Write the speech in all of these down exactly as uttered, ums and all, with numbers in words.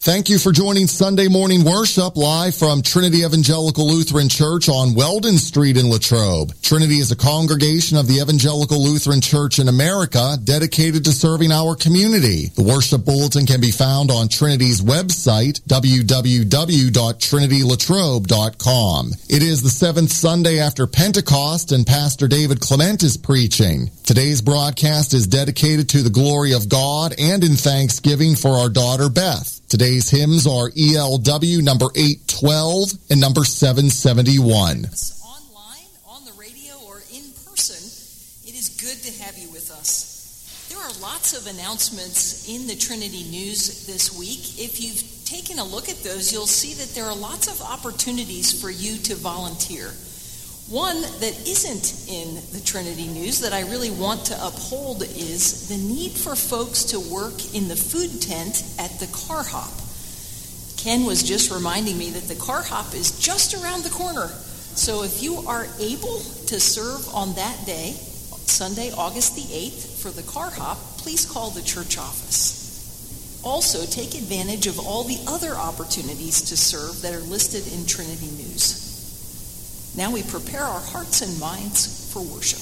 Thank you for joining Sunday morning worship live from Trinity Evangelical Lutheran Church on Weldon Street in Latrobe. Trinity is a congregation of the Evangelical Lutheran Church in America dedicated to serving our community. The worship bulletin can be found on Trinity's website, w w w dot trinity latrobe dot com. It is the seventh Sunday after Pentecost, and Pastor David Clement is preaching. Today's broadcast is dedicated to the glory of God and in thanksgiving for our daughter Beth. Today's hymns are E L W number eight twelve and number seven seventy-one. Online, on the radio, or in person, it is good to have you with us. There are lots of announcements in the Trinity News this week. If you've taken a look at those, you'll see that there are lots of opportunities for you to volunteer. One that isn't in the Trinity News that I really want to uphold is the need for folks to work in the food tent at the Car Hop. Ken was just reminding me that the Car Hop is just around the corner. So if you are able to serve on that day, Sunday, August the eighth, for the Car Hop, please call the church office. Also, take advantage of all the other opportunities to serve that are listed in Trinity News. Now we prepare our hearts and minds for worship.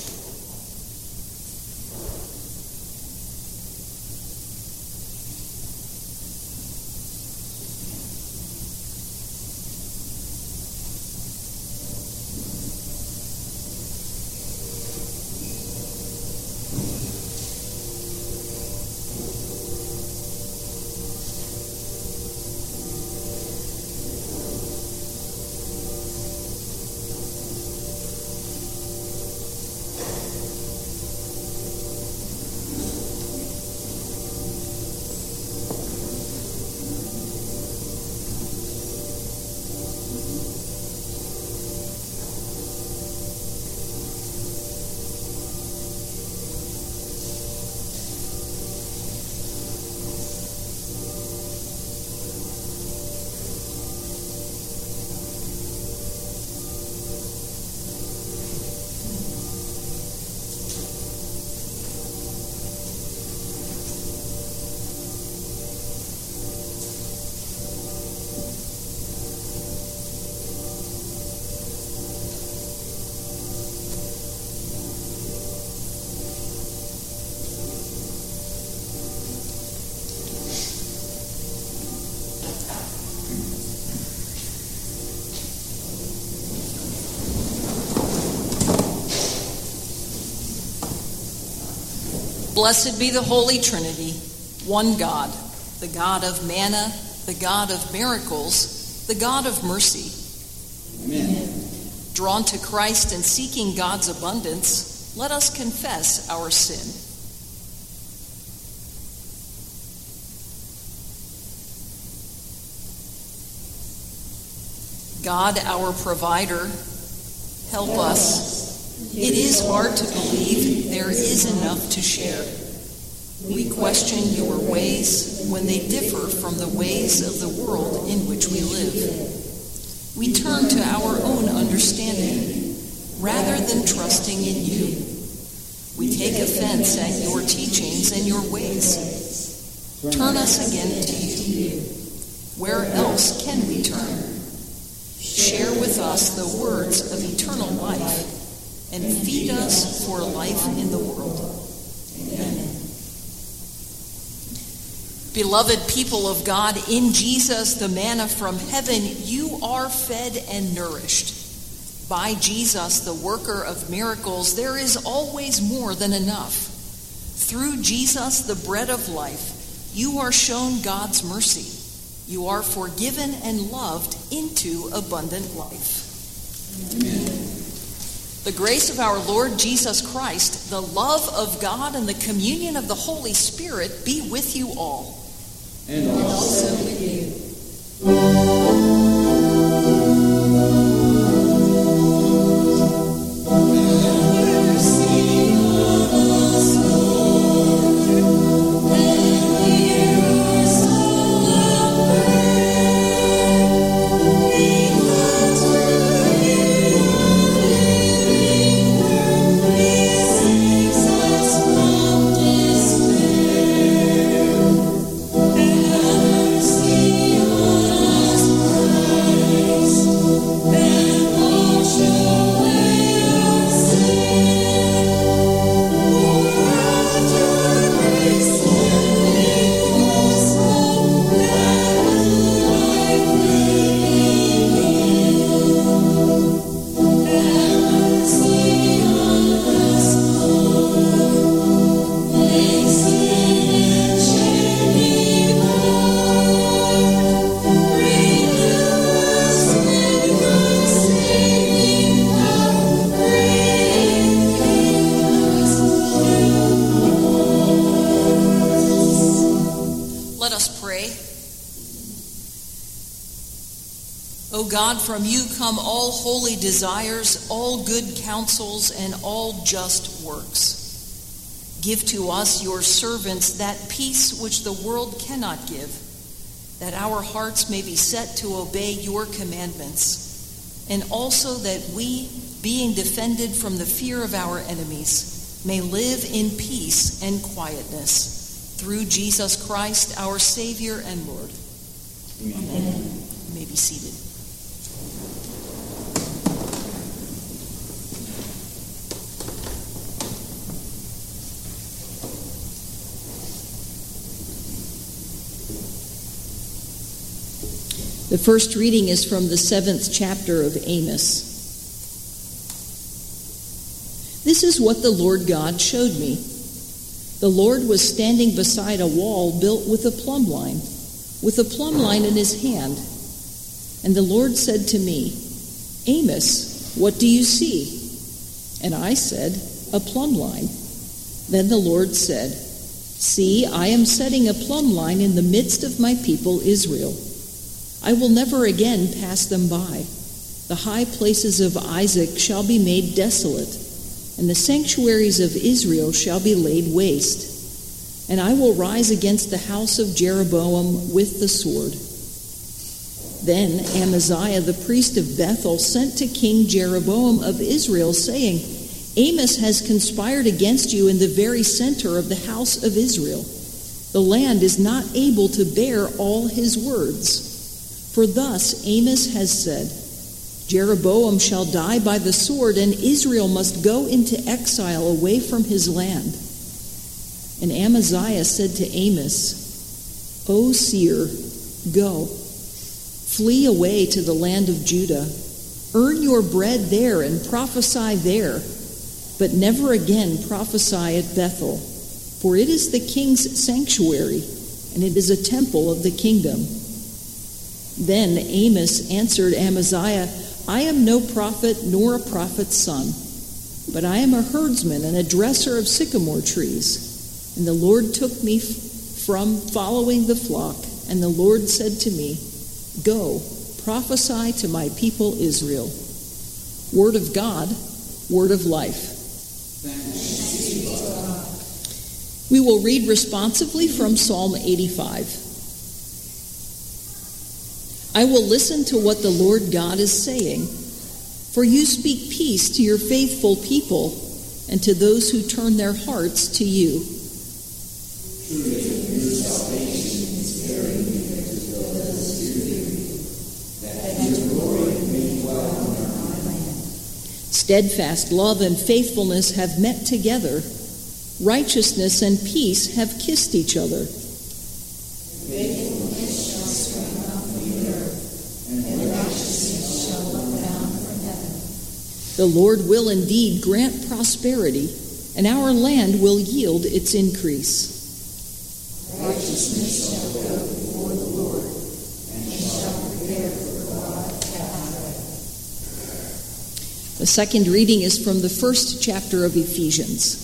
Blessed be the Holy Trinity, one God, the God of manna, the God of miracles, the God of mercy. Amen. Drawn to Christ and seeking God's abundance, let us confess our sin. God, our provider, help us. It is hard to believe there is enough to share. We question your ways when they differ from the ways of the world in which we live. We turn to our own understanding rather than trusting in you. We take offense at your teachings and your ways. Turn us again to you. Where else can we turn? Share with us the words of eternal life and feed us for life in the world. Amen. Beloved people of God, in Jesus, the manna from heaven, you are fed and nourished. By Jesus, the worker of miracles, there is always more than enough. Through Jesus, the bread of life, you are shown God's mercy. You are forgiven and loved into abundant life. Amen. The grace of our Lord Jesus Christ, the love of God, and the communion of the Holy Spirit be with you all. And also with you. Yes. O God, from you come all holy desires, all good counsels, and all just works. Give to us, your servants, that peace which the world cannot give, that our hearts may be set to obey your commandments, and also that we, being defended from the fear of our enemies, may live in peace and quietness, through Jesus Christ, our Savior and Lord. Amen. Amen. You may be seated. The first reading is from the seventh chapter of Amos. This is what the Lord God showed me. The Lord was standing beside a wall built with a plumb line, with a plumb line in his hand. And the Lord said to me, Amos, what do you see? And I said, a plumb line. Then the Lord said, see, I am setting a plumb line in the midst of my people Israel. I will never again pass them by. The high places of Isaac shall be made desolate, and the sanctuaries of Israel shall be laid waste. And I will rise against the house of Jeroboam with the sword. Then Amaziah the priest of Bethel sent to King Jeroboam of Israel, saying, Amos has conspired against you in the very center of the house of Israel. The land is not able to bear all his words. For thus Amos has said, Jeroboam shall die by the sword, and Israel must go into exile away from his land. And Amaziah said to Amos, O seer, go, flee away to the land of Judah. Earn your bread there and prophesy there, but never again prophesy at Bethel, for it is the king's sanctuary, and it is a temple of the kingdom. Then Amos answered Amaziah, I am no prophet nor a prophet's son, but I am a herdsman and a dresser of sycamore trees. And the Lord took me from following the flock, and the Lord said to me, go, prophesy to my people Israel. Word of God, word of life. We will read responsively from Psalm eighty-five. I will listen to what the Lord God is saying, for you speak peace to your faithful people and to those who turn their hearts to you. Steadfast love and faithfulness have met together. Righteousness and peace have kissed each other. The Lord will indeed grant prosperity, and our land will yield its increase. Righteousness shall go before the Lord, and shall prepare for God pathway. The second reading is from the first chapter of Ephesians.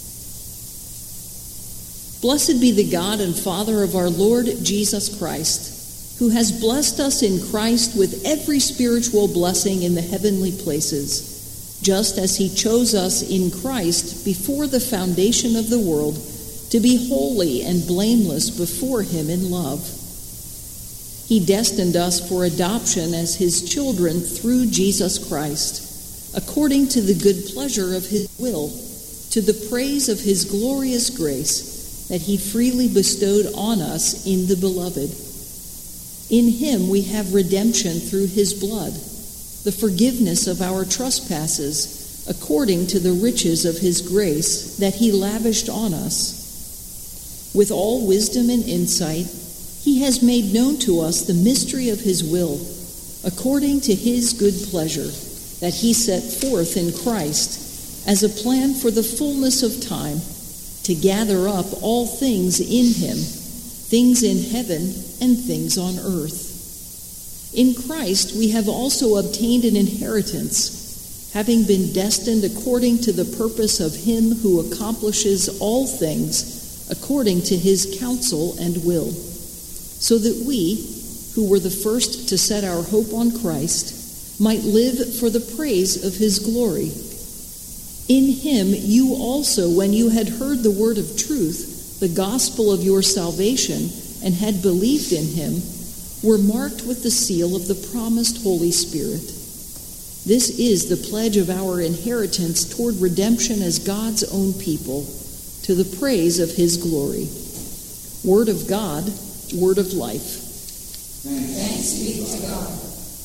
Blessed be the God and Father of our Lord Jesus Christ, who has blessed us in Christ with every spiritual blessing in the heavenly places, just as he chose us in Christ before the foundation of the world to be holy and blameless before him in love. He destined us for adoption as his children through Jesus Christ, according to the good pleasure of his will, to the praise of his glorious grace that he freely bestowed on us in the Beloved. In him we have redemption through his blood, the forgiveness of our trespasses, according to the riches of his grace that he lavished on us. With all wisdom and insight, he has made known to us the mystery of his will, according to his good pleasure, that he set forth in Christ as a plan for the fullness of time, to gather up all things in him, things in heaven and things on earth. In Christ we have also obtained an inheritance, having been destined according to the purpose of him who accomplishes all things according to his counsel and will, so that we, who were the first to set our hope on Christ, might live for the praise of his glory. In him you also, when you had heard the word of truth, the gospel of your salvation, and had believed in him, were marked with the seal of the promised Holy Spirit. This is the pledge of our inheritance toward redemption as God's own people, to the praise of his glory. Word of God, word of life. Thanks be to God.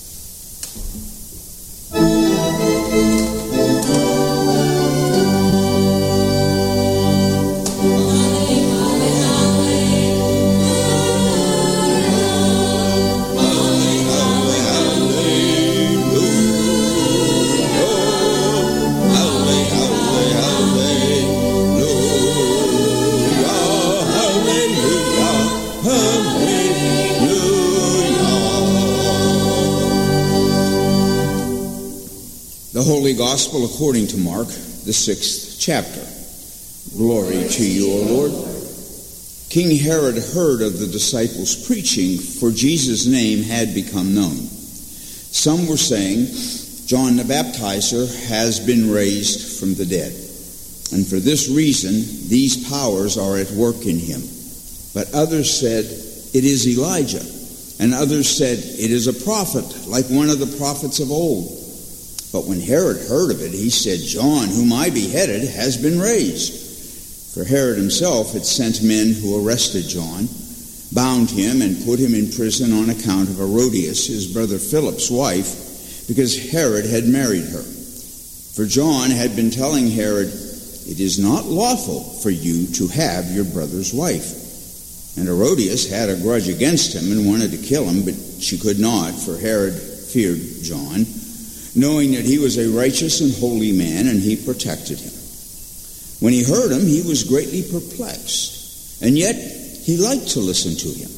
The Holy Gospel according to Mark, the sixth chapter. Glory to you, O Lord. King Herod heard of the disciples preaching, for Jesus' name had become known. Some were saying, John the Baptizer has been raised from the dead, and for this reason these powers are at work in him. But others said, it is Elijah, and others said, it is a prophet, like one of the prophets of old. But when Herod heard of it, he said, John, whom I beheaded, has been raised. For Herod himself had sent men who arrested John, bound him, and put him in prison on account of Herodias, his brother Philip's wife, because Herod had married her. For John had been telling Herod, it is not lawful for you to have your brother's wife. And Herodias had a grudge against him and wanted to kill him, but she could not, for Herod feared John, knowing that he was a righteous and holy man, and he protected him. When he heard him, he was greatly perplexed, and yet he liked to listen to him.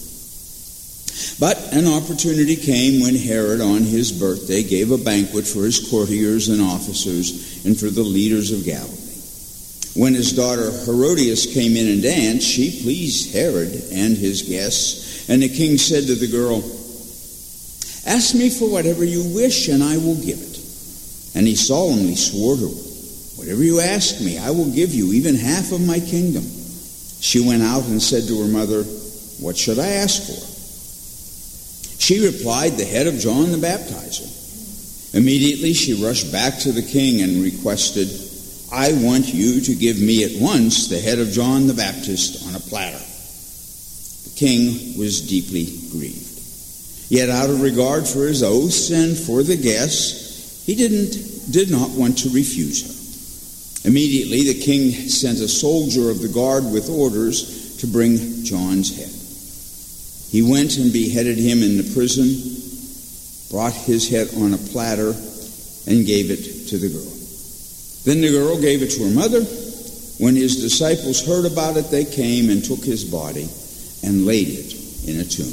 But an opportunity came when Herod, on his birthday, gave a banquet for his courtiers and officers and for the leaders of Galilee. When his daughter Herodias came in and danced, she pleased Herod and his guests, and the king said to the girl, ask me for whatever you wish, and I will give it. And he solemnly swore to her, whatever you ask me, I will give you, even half of my kingdom. She went out and said to her mother, what should I ask for? She replied, the head of John the Baptizer. Immediately she rushed back to the king and requested, I want you to give me at once the head of John the Baptist on a platter. The king was deeply grieved. Yet out of regard for his oaths and for the guests, he didn't, did not want to refuse her. Immediately the king sent a soldier of the guard with orders to bring John's head. He went and beheaded him in the prison, brought his head on a platter, and gave it to the girl. Then the girl gave it to her mother. When his disciples heard about it, they came and took his body and laid it in a tomb.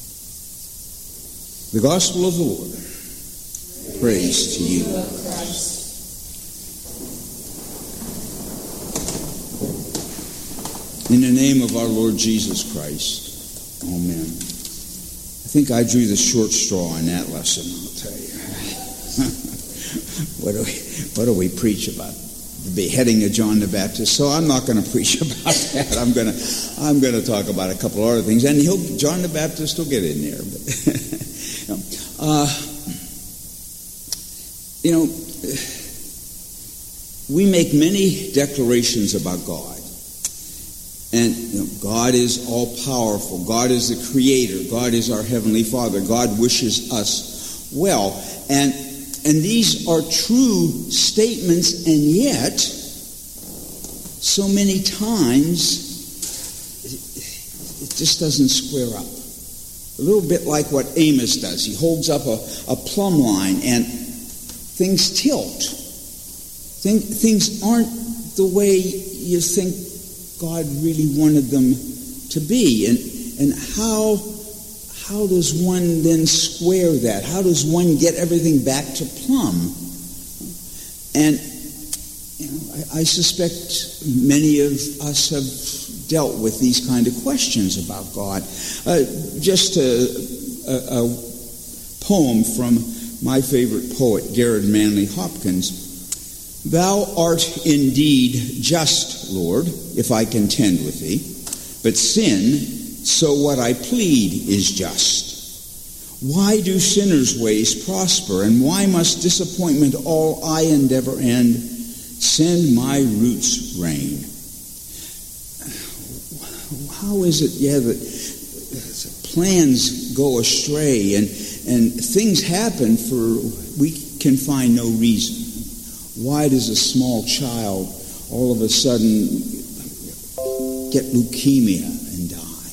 The Gospel of the Lord. Praise to you, Christ. In the name of our Lord Jesus Christ, amen. I think I drew the short straw in that lesson, I'll tell you. what, do we, what do we preach about? The beheading of John the Baptist. So I'm not going to preach about that. I'm going to I'm going to talk about a couple other things. And he'll, John the Baptist will get in there. But uh, you know, we make many declarations about God. And you know, God is all-powerful. God is the Creator. God is our Heavenly Father. God wishes us well. And and these are true statements, and yet, so many times, it just doesn't square up. A little bit like what Amos does. He holds up a, a plumb line, and things tilt. Think, things aren't the way you think God really wanted them to be. And and how how does one then square that? How does one get everything back to plumb? And you know, I, I suspect many of us have dealt with these kind of questions about God. Uh, just to a, a poem from my favorite poet, Garrett Manley Hopkins. Thou art indeed just, Lord, if I contend with thee, but sin, so what I plead is just. Why do sinners' ways prosper, and why must disappointment all I endeavor end? Send my roots rain. How is it, yeah, that plans go astray and, and things happen for we can find no reason? Why does a small child all of a sudden get leukemia and die?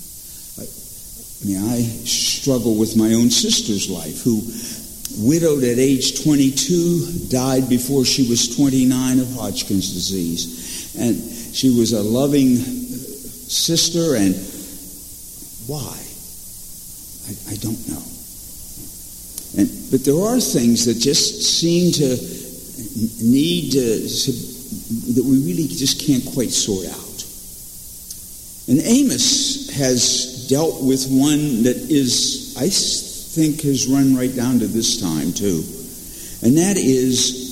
I mean, I struggle with my own sister's life, who, widowed at age twenty-two, died before she was twenty-nine of Hodgkin's disease. And she was a loving sister, and why? I, I don't know. And but there are things that just seem to need to, to that we really just can't quite sort out. And Amos has dealt with one that is, I think, has run right down to this time too, and that is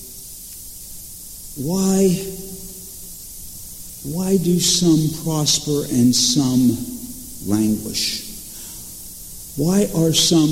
why. Why do some prosper and some languish? Why are some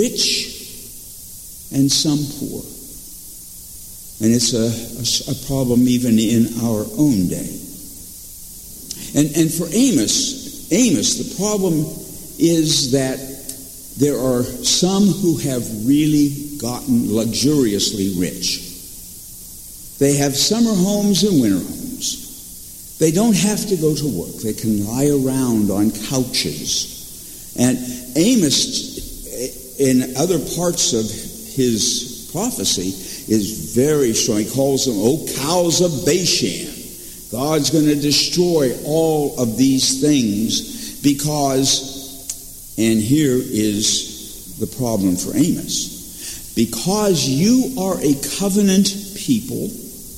rich and some poor? And it's a, a, a problem even in our own day. And, and for Amos, Amos, the problem is that there are some who have really gotten luxuriously rich. They have summer homes and winter homes. They don't have to go to work. They can lie around on couches. And Amos, in other parts of his prophecy, is very strong. He calls them, "O cows of Bashan." God's going to destroy all of these things because, and here is the problem for Amos, because you are a covenant people,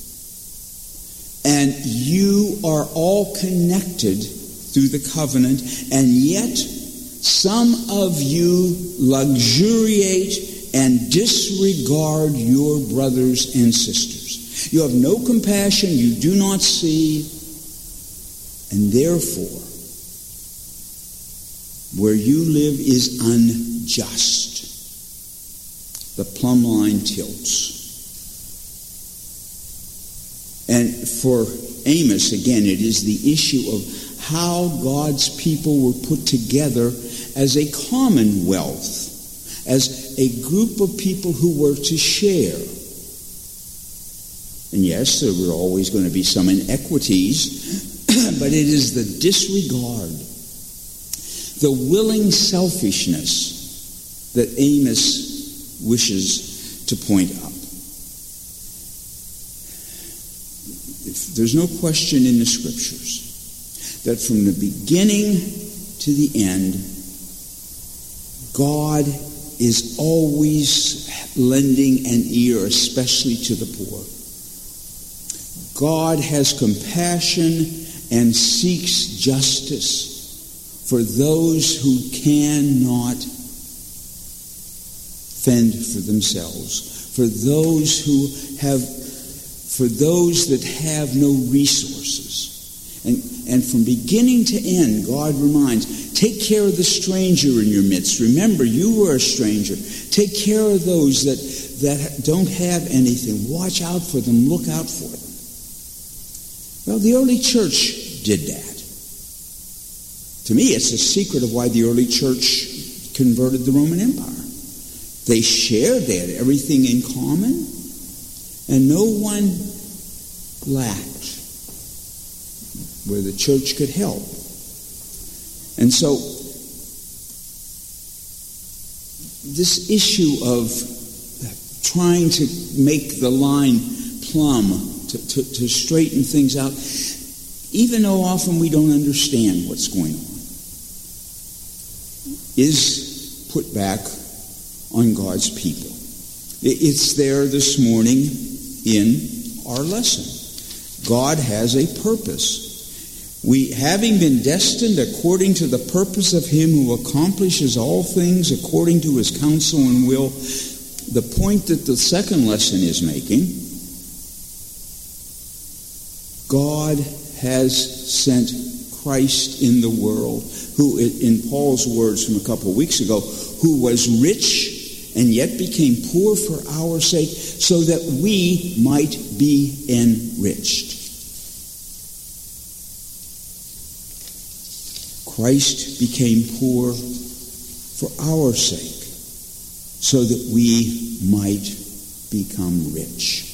and you are all connected through the covenant, and yet some of you luxuriate and disregard your brothers and sisters. You have no compassion, you do not see, and therefore, where you live is unjust. The plumb line tilts. And for Amos, again, it is the issue of how God's people were put together as a commonwealth, as a group of people who were to share. And yes, there were always going to be some inequities, but it is the disregard, the willing selfishness that Amos wishes to point out. There's no question in the Scriptures that from the beginning to the end, God is always lending an ear, especially to the poor. God has compassion and seeks justice for those who cannot fend for themselves, for those who have for those that have no resources. And, and from beginning to end, God reminds, take care of the stranger in your midst. Remember, you were a stranger. Take care of those that, that don't have anything. Watch out for them. Look out for them. Well, the early church did that. To me, it's a secret of why the early church converted the Roman Empire. They shared, they had everything in common, and no one lacked where the church could help. And so, this issue of trying to make the line plumb, to, to, to straighten things out, even though often we don't understand what's going on, is put back on God's people. It's there this morning in our lesson. God has a purpose. We, having been destined according to the purpose of him who accomplishes all things according to his counsel and will, the point that the second lesson is making, God has sent Christ in the world, who, in Paul's words from a couple of weeks ago, who was rich and yet became poor for our sake, so that we might be enriched. Christ became poor for our sake, so that we might become rich.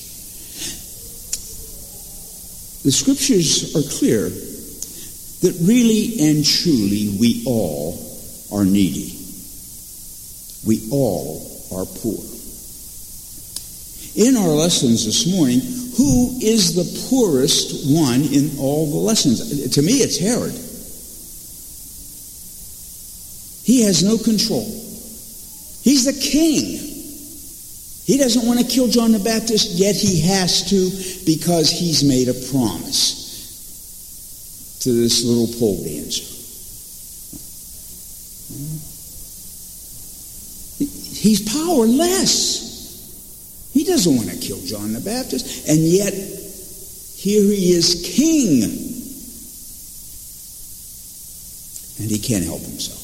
The scriptures are clear that really and truly we all are needy. We all are poor. In our lessons this morning, who is the poorest one in all the lessons? To me, it's Herod. He has no control. He's the king. He doesn't want to kill John the Baptist, yet he has to because he's made a promise to this little pole dancer. He's powerless. He doesn't want to kill John the Baptist, and yet here he is king, and he can't help himself.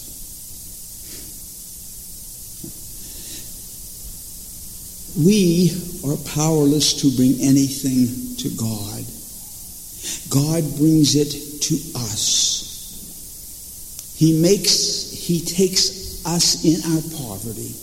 We are powerless to bring anything to God. God brings it to us. He makes, he takes us in our poverty,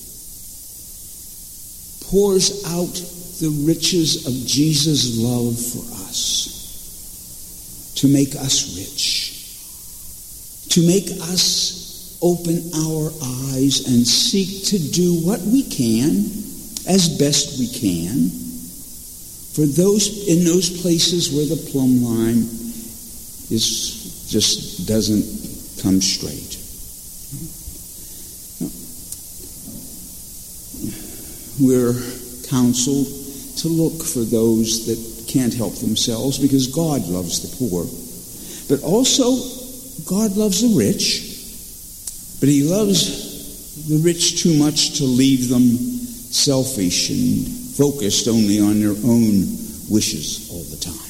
pours out the riches of Jesus' love for us, to make us rich, to make us open our eyes and seek to do what we can as best we can for those in those places where the plumb line is just doesn't come straight. We're counseled to look for those that can't help themselves because God loves the poor. But also, God loves the rich, but he loves the rich too much to leave them selfish and focused only on their own wishes all the time.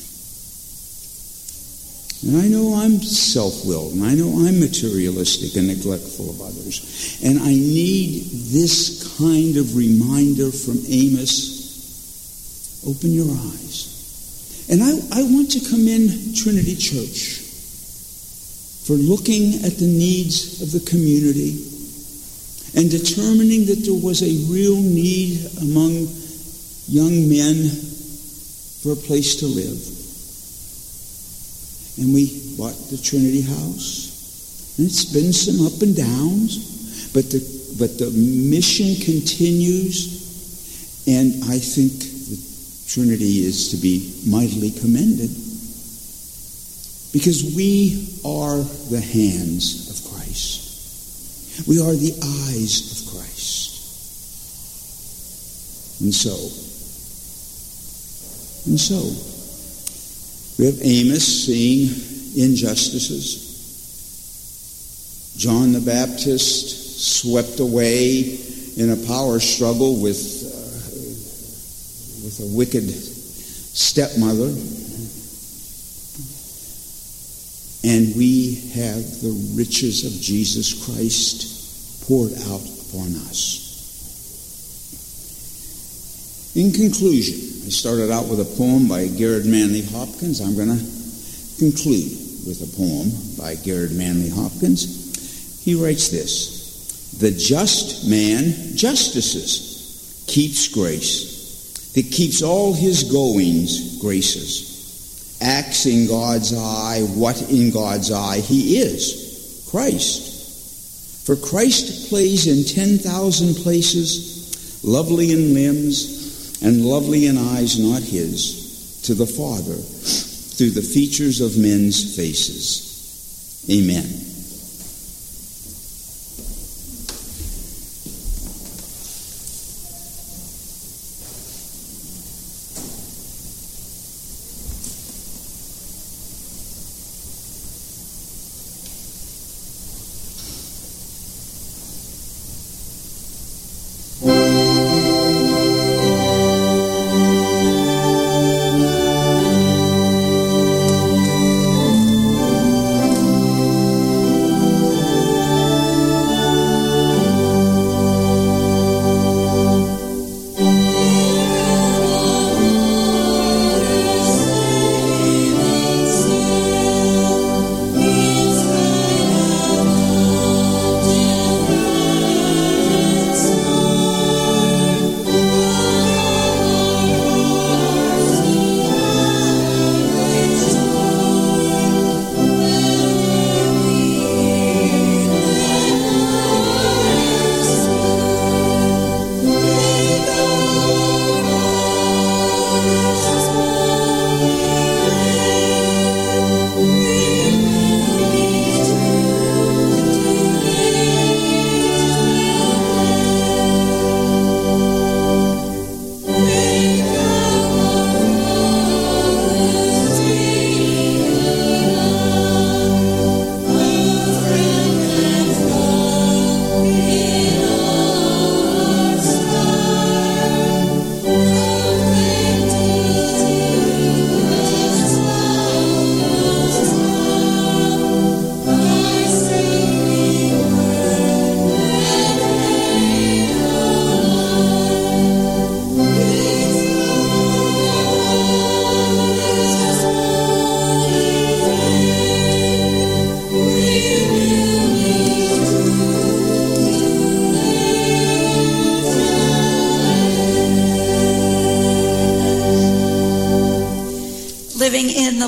And I know I'm self-willed, and I know I'm materialistic and neglectful of others. And I need this kind of reminder from Amos. Open your eyes. And I, I want to commend Trinity Church for looking at the needs of the community and determining that there was a real need among young men for a place to live. And we bought the Trinity House. And it's been some up and downs, but the but the mission continues, and I think the Trinity is to be mightily commended because we are the hands of Christ. We are the eyes of Christ. And so, and so, we have Amos seeing injustices. John the Baptist swept away in a power struggle with, uh, with a wicked stepmother. And we have the riches of Jesus Christ poured out upon us. In conclusion, I started out with a poem by Garrett Manley Hopkins. I'm going to conclude with a poem by Garrett Manley Hopkins. He writes this: the just man justices, keeps grace, that keeps all his goings graces, acts in God's eye what in God's eye he is, Christ. For Christ plays in ten thousand places, lovely in limbs and lovely in eyes not his, to the Father through the features of men's faces. Amen.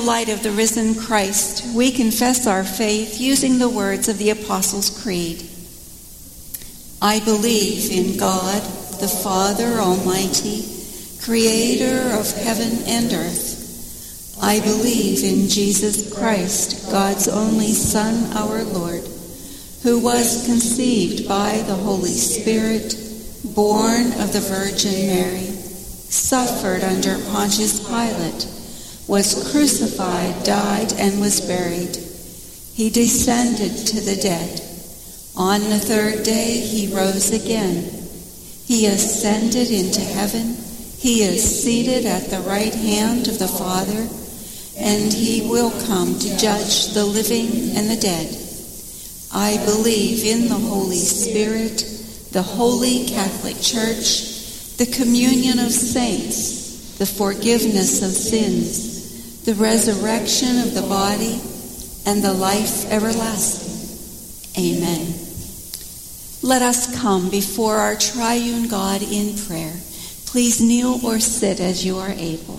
light of the risen Christ, we confess our faith using the words of the Apostles' Creed. I believe in God, the Father Almighty, creator of heaven and earth. I believe in Jesus Christ, God's only Son, our Lord, who was conceived by the Holy Spirit, born of the Virgin Mary, suffered under Pontius Pilate, was crucified, died, and was buried. He descended to the dead. On the third day he rose again. He ascended into heaven. He is seated at the right hand of the Father, and he will come to judge the living and the dead. I believe in the Holy Spirit, the Holy Catholic Church, the communion of saints, the forgiveness of sins, the resurrection of the body, and the life everlasting. Amen. Let us come before our triune God in prayer. Please kneel or sit as you are able.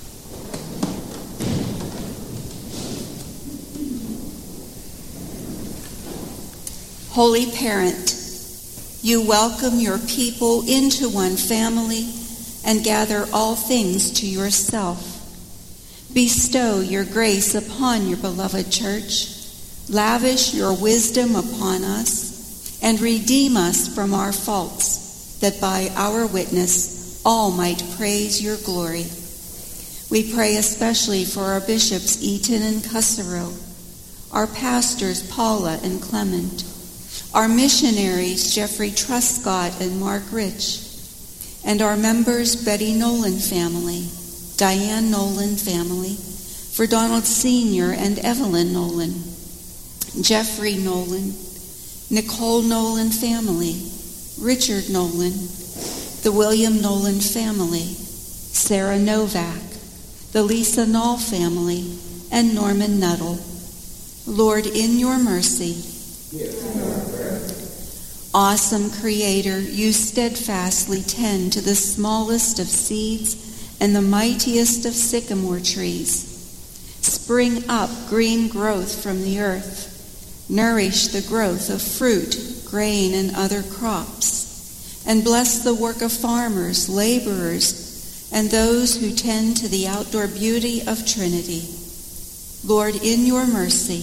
Holy Parent, you welcome your people into one family and gather all things to yourself. Bestow your grace upon your beloved church. Lavish your wisdom upon us and redeem us from our faults, that by our witness all might praise your glory. We pray especially for our bishops Eaton and Cusero, our pastors Paula and Clement, our missionaries Jeffrey Truscott and Mark Rich, and our members Betty Nolan family, Diane Nolan family, for Donald Senior and Evelyn Nolan, Jeffrey Nolan, Nicole Nolan family, Richard Nolan, the William Nolan family, Sarah Novak, the Lisa Knoll family, and Norman Nuttall. Lord, in your mercy, awesome Creator, you steadfastly tend to the smallest of seeds and the mightiest of sycamore trees. Spring up green growth from the earth. Nourish the growth of fruit, grain, and other crops. And bless the work of farmers, laborers, and those who tend to the outdoor beauty of Trinity. Lord, in your mercy,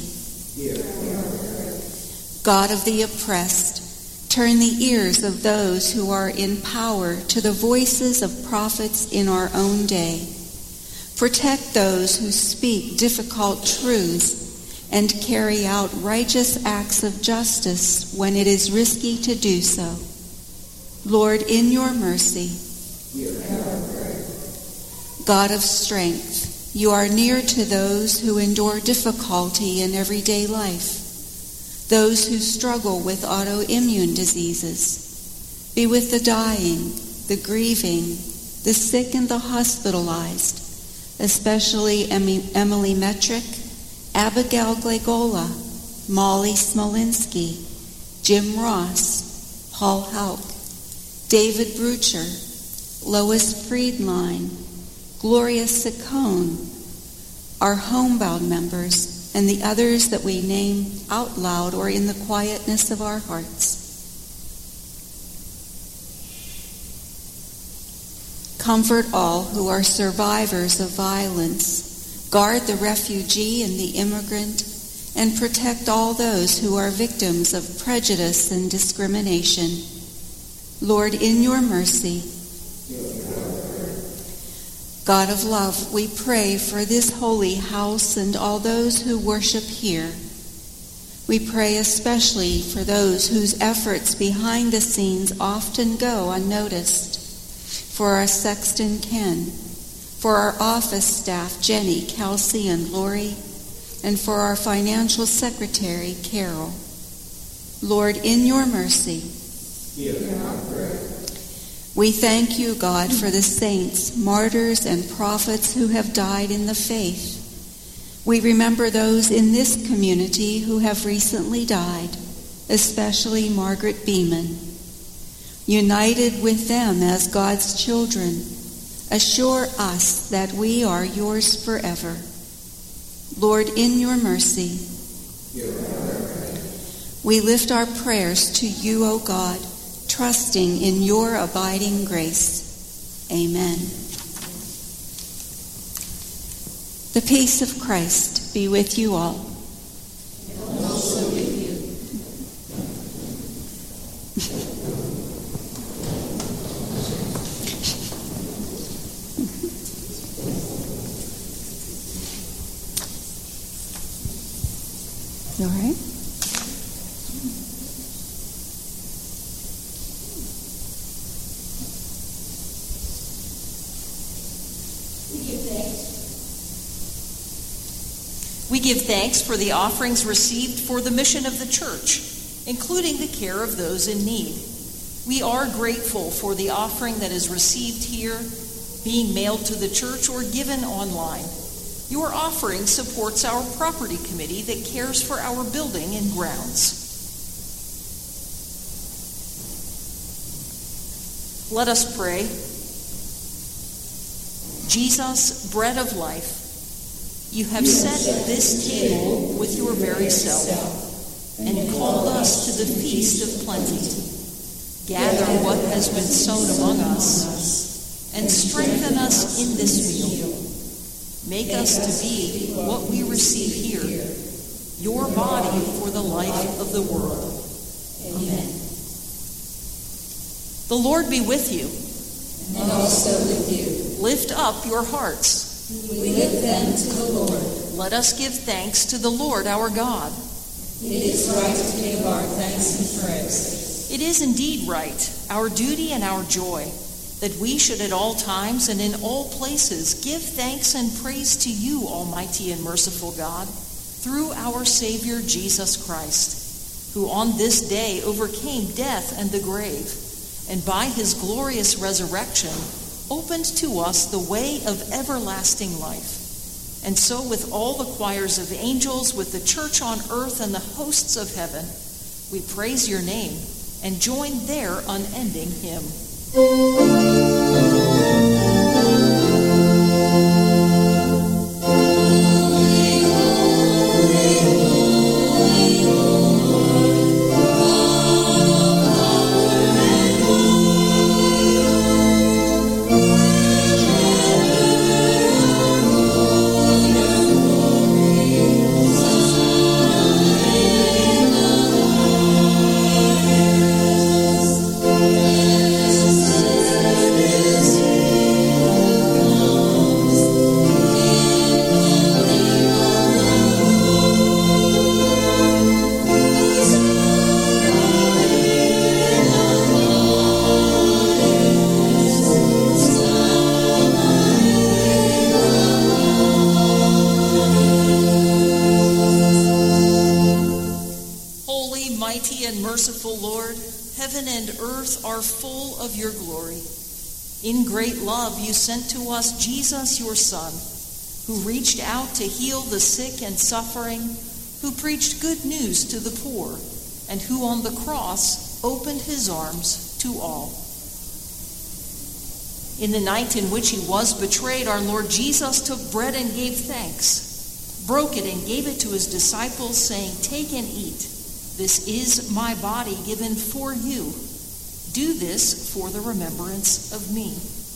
God of the oppressed, turn the ears of those who are in power to the voices of prophets in our own day. Protect those who speak difficult truths and carry out righteous acts of justice when it is risky to do so. Lord, in your mercy, God of strength, you are near to those who endure difficulty in everyday life, those who struggle with autoimmune diseases. Be with the dying, the grieving, the sick, and the hospitalized, especially Emily Metrick, Abigail Glagola, Molly Smolinski, Jim Ross, Paul Hauk, David Brucher, Lois Friedline, Gloria Saccone, our homebound members, and the others that we name out loud or in the quietness of our hearts. Comfort all who are survivors of violence. Guard the refugee and the immigrant, and protect all those who are victims of prejudice and discrimination. Lord, in your mercy, God of love, we pray for this holy house and all those who worship here. We pray especially for those whose efforts behind the scenes often go unnoticed, for our sexton Ken, for our office staff, Jenny, Kelsey, and Lori, and for our financial secretary, Carol. Lord, in your mercy, we thank you, God, for the saints, martyrs, and prophets who have died in the faith. We remember those in this community who have recently died, especially Margaret Beeman. United with them as God's children, assure us that we are yours forever. Lord, in your mercy, we lift our prayers to you, O God, trusting in your abiding grace. Amen. The peace of Christ be with you all. And also with you. All right. We give thanks for the offerings received for the mission of the church, including the care of those in need. We are grateful for the offering that is received here, being mailed to the church or given online. Your offering supports our property committee that cares for our building and grounds. Let us pray. Jesus, bread of life, you have set this table with your very self and called us to the feast of plenty. Gather what has been sown among us and strengthen us in this meal. Make us to be what we receive here, your body for the life of the world. Amen. The Lord be with you. And also with you. Lift up your hearts. We lift them to the Lord. Let us give thanks to the Lord our God. It is right to give our thanks and praise. It is indeed right, our duty and our joy, that we should at all times and in all places give thanks and praise to you, Almighty and merciful God, through our Savior Jesus Christ, who on this day overcame death and the grave, and by his glorious resurrection opened to us the way of everlasting life. And so with all the choirs of angels, with the church on earth and the hosts of heaven, we praise your name and join their unending hymn. Merciful Lord, heaven and earth are full of your glory. In great love you sent to us Jesus, your Son, who reached out to heal the sick and suffering, who preached good news to the poor, and who on the cross opened his arms to all. In the night in which he was betrayed, our Lord Jesus took bread and gave thanks, broke it and gave it to his disciples, saying, "Take and eat. This is my body given for you. Do this for the remembrance of me."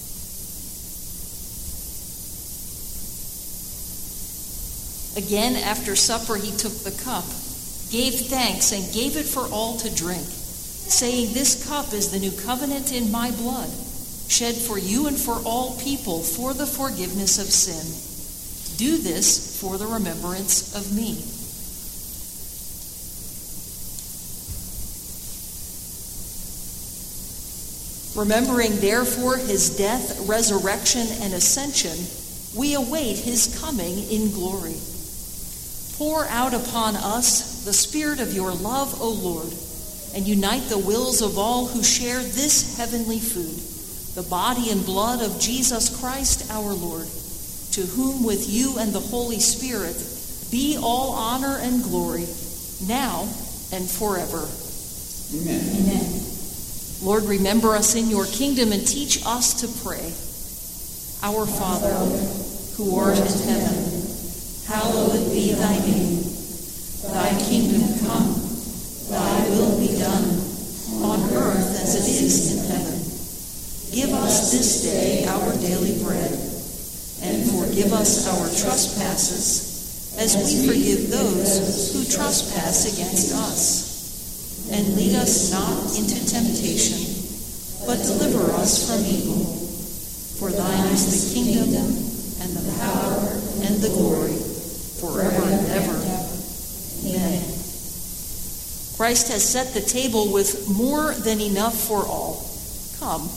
Again, after supper, he took the cup, gave thanks, and gave it for all to drink, saying, "This cup is the new covenant in my blood, shed for you and for all people for the forgiveness of sin. Do this for the remembrance of me." Remembering, therefore, his death, resurrection, and ascension, we await his coming in glory. Pour out upon us the spirit of your love, O Lord, and unite the wills of all who share this heavenly food, the body and blood of Jesus Christ our Lord, to whom with you and the Holy Spirit be all honor and glory, now and forever. Amen. Amen. Lord, remember us in your kingdom and teach us to pray. Our Father, who art in heaven, hallowed be thy name. Thy kingdom come, thy will be done, on earth as it is in heaven. Give us this day our daily bread, and forgive us our trespasses, as we forgive those who trespass against us. And lead us not into temptation, but deliver us from evil. For thine is the kingdom, and the power, and the glory, forever and ever. Amen. Christ has set the table with more than enough for all. Come.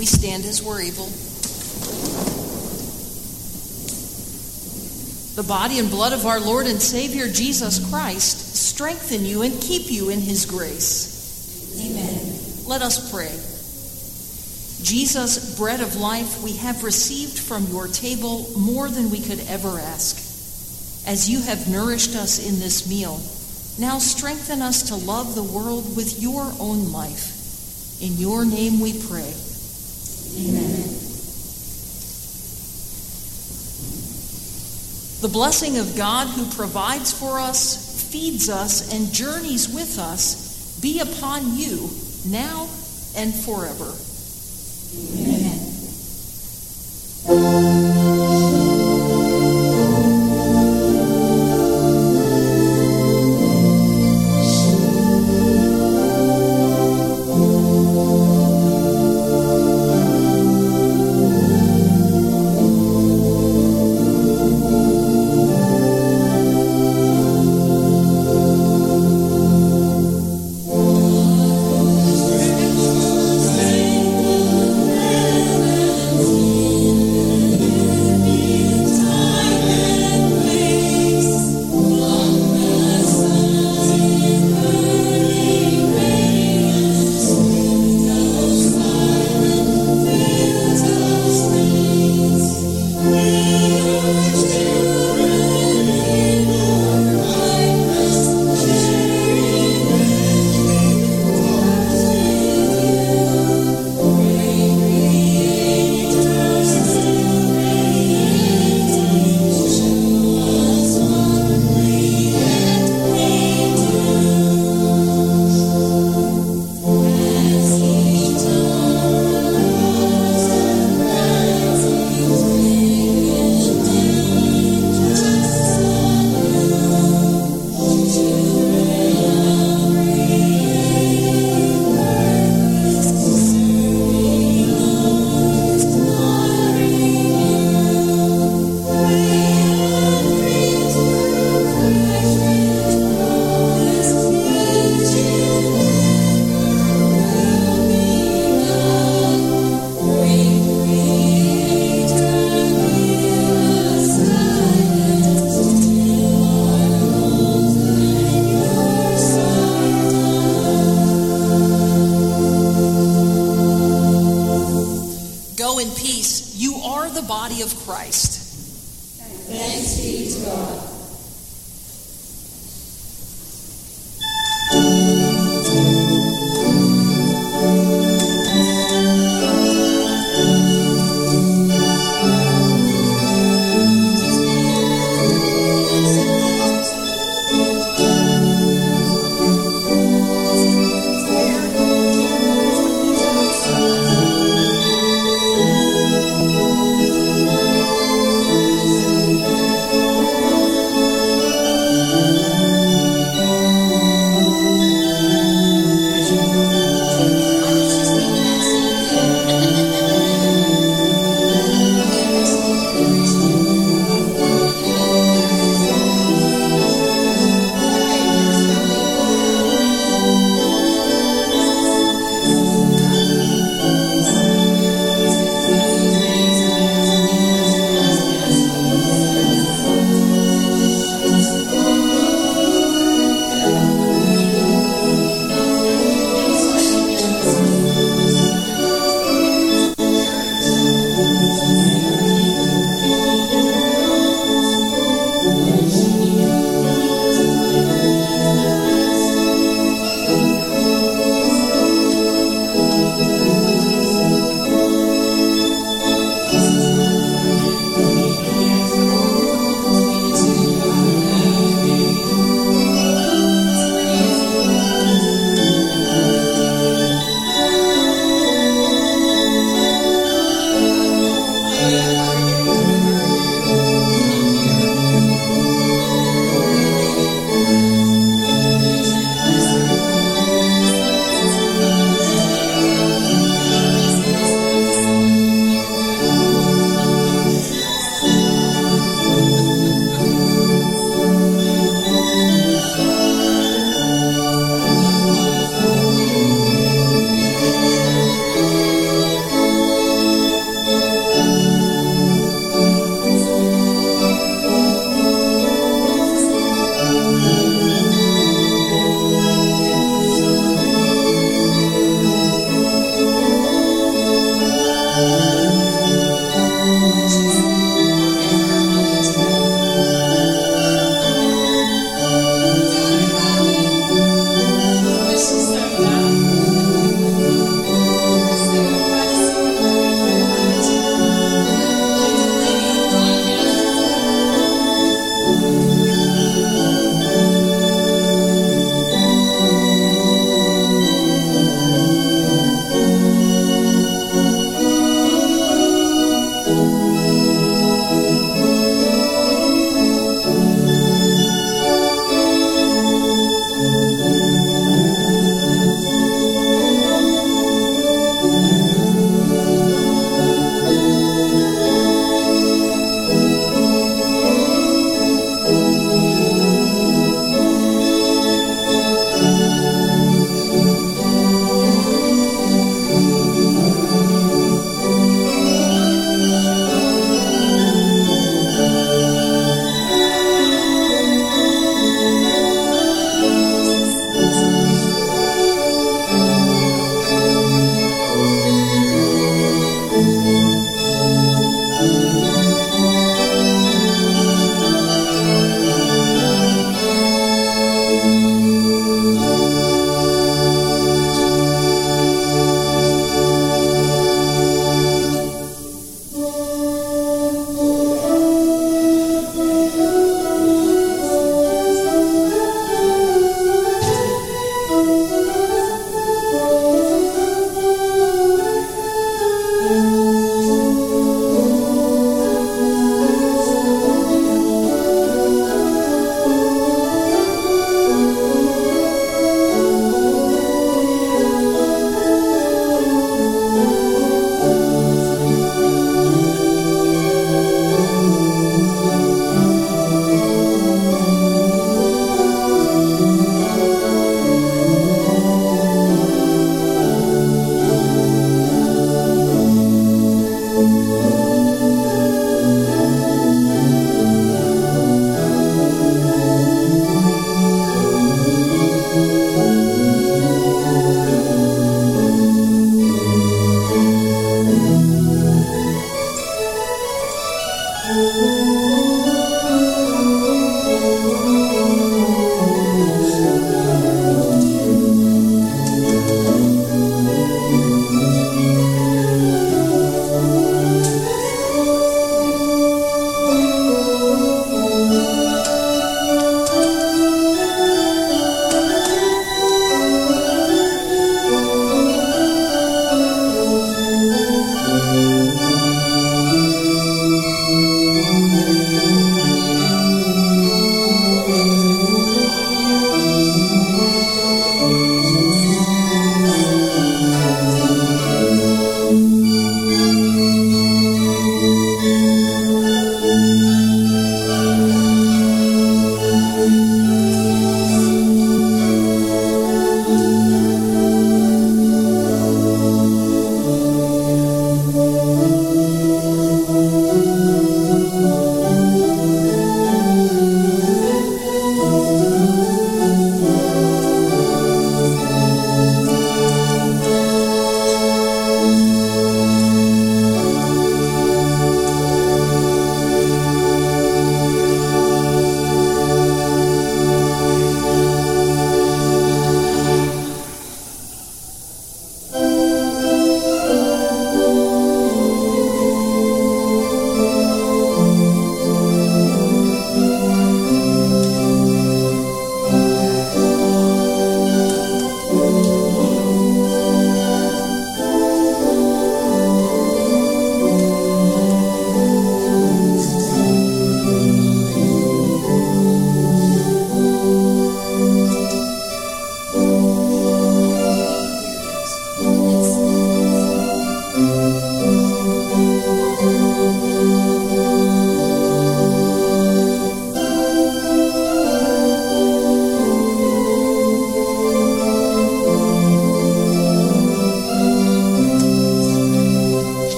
We stand as we're able. The body and blood of our Lord and Savior Jesus Christ strengthen you and keep you in his grace. Amen. Let us pray. Jesus, bread of life, we have received from your table more than we could ever ask. As you have nourished us in this meal, now strengthen us to love the world with your own life. In your name we pray. Amen. The blessing of God who provides for us, feeds us, and journeys with us be upon you now and forever. Amen. Body of Christ. Thanks be to God. Thank you.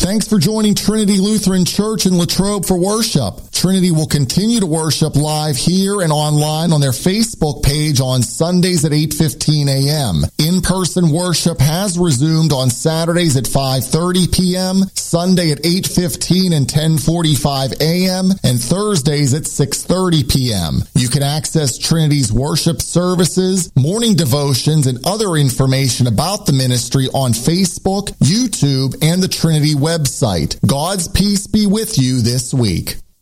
Thanks for joining Trinity Lutheran Church in Latrobe for worship. Trinity will continue to worship live here and online on their Facebook page on Sundays at eight fifteen a.m. In-person worship has resumed on Saturdays at five thirty p.m., Sunday at eight fifteen and ten forty-five a.m., and Thursdays at six thirty p.m. You can access Trinity's worship services, morning devotions, and other information about the ministry on Facebook, YouTube, and the Trinity website. God's peace be with you this week.